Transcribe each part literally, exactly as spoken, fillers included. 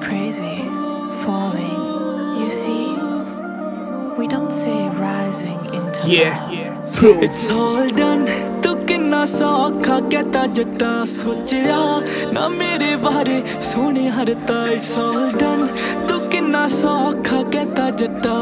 crazy, falling. You see, we don't say rising into Yeah, love. yeah. It's all done. तू किन्ना सौखा कहता जट्टा सोचिया ना मेरे बारे सोने हरता. It's all done. तू किन्ना सौखा कहता जट्टा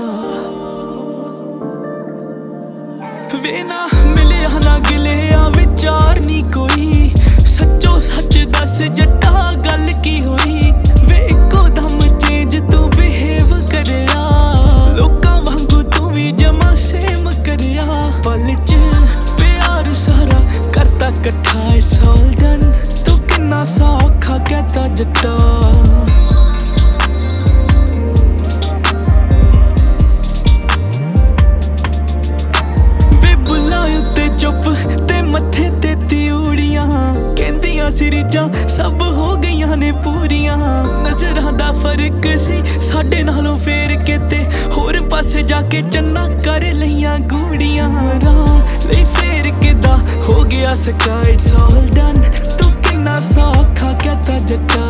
वे ना मिले ना गिले आ विचार नी कोई. सच्चो सच दस जट्टा गल की होई. वे इको दम चेंज तू बिहेव करिया. लोकां वांगू तू भी जमा सेम करिया. पल च प्यार सारा करता कट्ठा. It's all done. तू किन्ना सौखा कहता जट्टा. चुप ते मत्थे ते तिउड़ियां कहंदियां सी रीजां सब हो गईयां ने पूरियां. नजरां दा फर्क सी साडे नालों फेर के ते होर पासे जाके चन्ना कर लईयां गूड़ियां. राह लई फेर के दा हो गया स्काई. It's all done. तू किन्ना सौखा कहता जट्टा.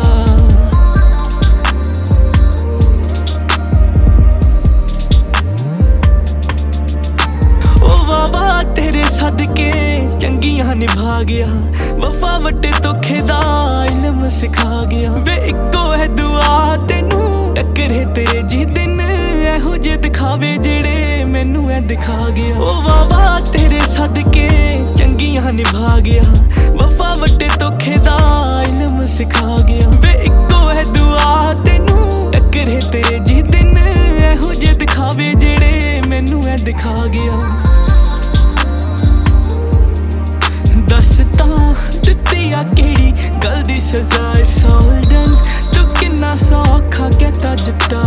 तेरे सदके चंगियां निभा गया. वफा वटे धोखे दा इल्म सिखा गया. वे इको है दुआ तेनू टक्करे तेरे जी दिन एहो जे दिखावे जेड़े मैनू ऐ दिखा गया. ओ वाह वाह तेरे सदके चंगियां निभा गया. वफा वटे धोखे दा इल्म सिखा गया. वे इको है दुआ तेनू टक्करे तेरे जी दिन एहो जे दिखावे जेड़े मैनू ऐ दिखा गया. ਦਿੱਤੀ ਆ ਕਿਹੜੀ ਗੱਲ ਦੀ ਸਜ਼ਾ. It's all done. ਤੂੰ ਕਿੰਨਾ ਸੌਖਾ ਕਹਿਤਾ ਜੱਟਾ.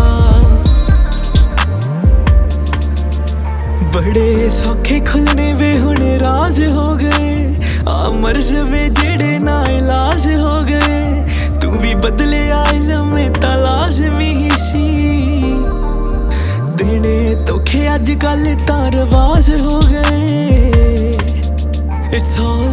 ਬੜੇ ਸੌਖੇ ਖੁੱਲਣੇ ਵੇ ਹੁਣ ਰਾਜ ਹੋ ਗਏ. ਆ ਮਰਜ਼ ਵੇ ਜਿਹੜੇ ਨਾ ਇਲਾਜ ਹੋ ਗਏ. ਤੂੰ ਵੀ ਬਦਲਿਆ ਇਲਮੇ ਤਾਂ ਲਾਜ਼ਮੀ ਹੀ ਸੀ. ਦੇਣੇ ਧੋਖੇ ਅੱਜ ਕੱਲ ਤਾਂ ਰਵਾਜ ਹੋ ਗਏ. It's all